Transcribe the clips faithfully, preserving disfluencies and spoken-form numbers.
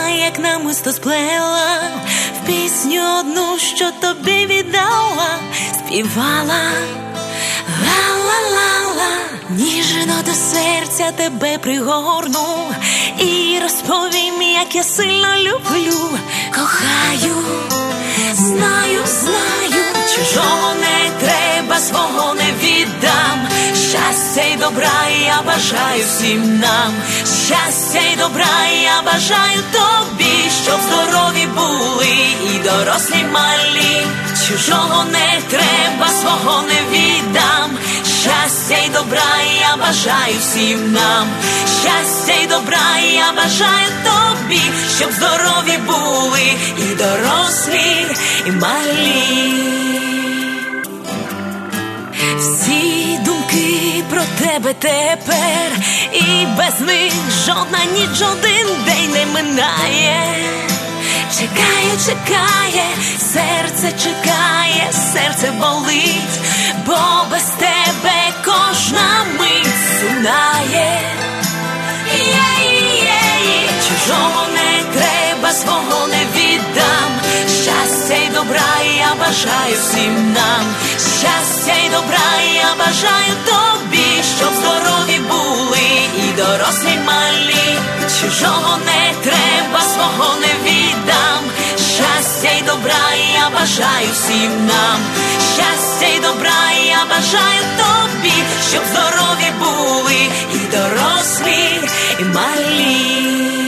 як намисто сплела, в пісню одну, що тобі віддала, співала ла-ла-ла-ла. Ніжно до серця тебе пригорну і розповім, як я сильно люблю, кохаю. Знаю, знаю, чужого не треба, свого не віддам. Щастя й добра я бажаю всім нам. Щастя й добра я бажаю тобі, щоб здорові були і дорослі малі. Чужого не треба, свого не віддам. Щастя й добра я бажаю всім нам. Щастя й добра я бажаю тобі, щоб здорові були і дорослі, і малі. Всі думки про тебе тепер, і без них жодна ніч, жоден день не минає. Чекає, чекає, серце чекає, серце болить, бо без тебе кожна мить сунає. Є-є-є, чужого не треба, свого не віддам. Щастя й добра я бажаю всім нам. Щастя й добра я бажаю тобі, щоб здорові були і дорослі малі. Чужого не треба, свого не віддам. Щастя й добра я бажаю всім нам. Щастя й добра я бажаю тобі, щоб здорові були і дорослі, і малі.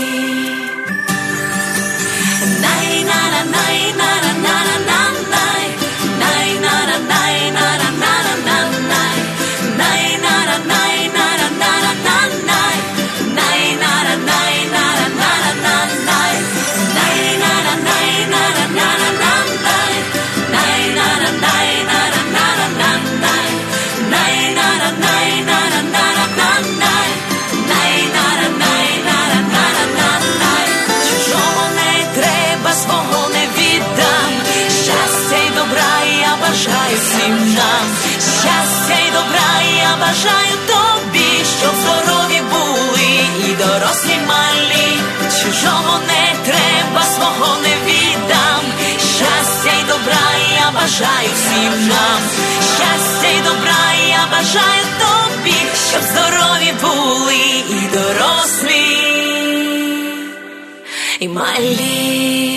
Бажаю всім нам. Щастя й добра я бажаю тобі, щоб здорові були і дорослі малі. Чужого не треба, свого не віддам. Щастя й добра я бажаю всім нам. Щастя й добра я бажаю тобі, щоб здорові були і дорослі, і малі.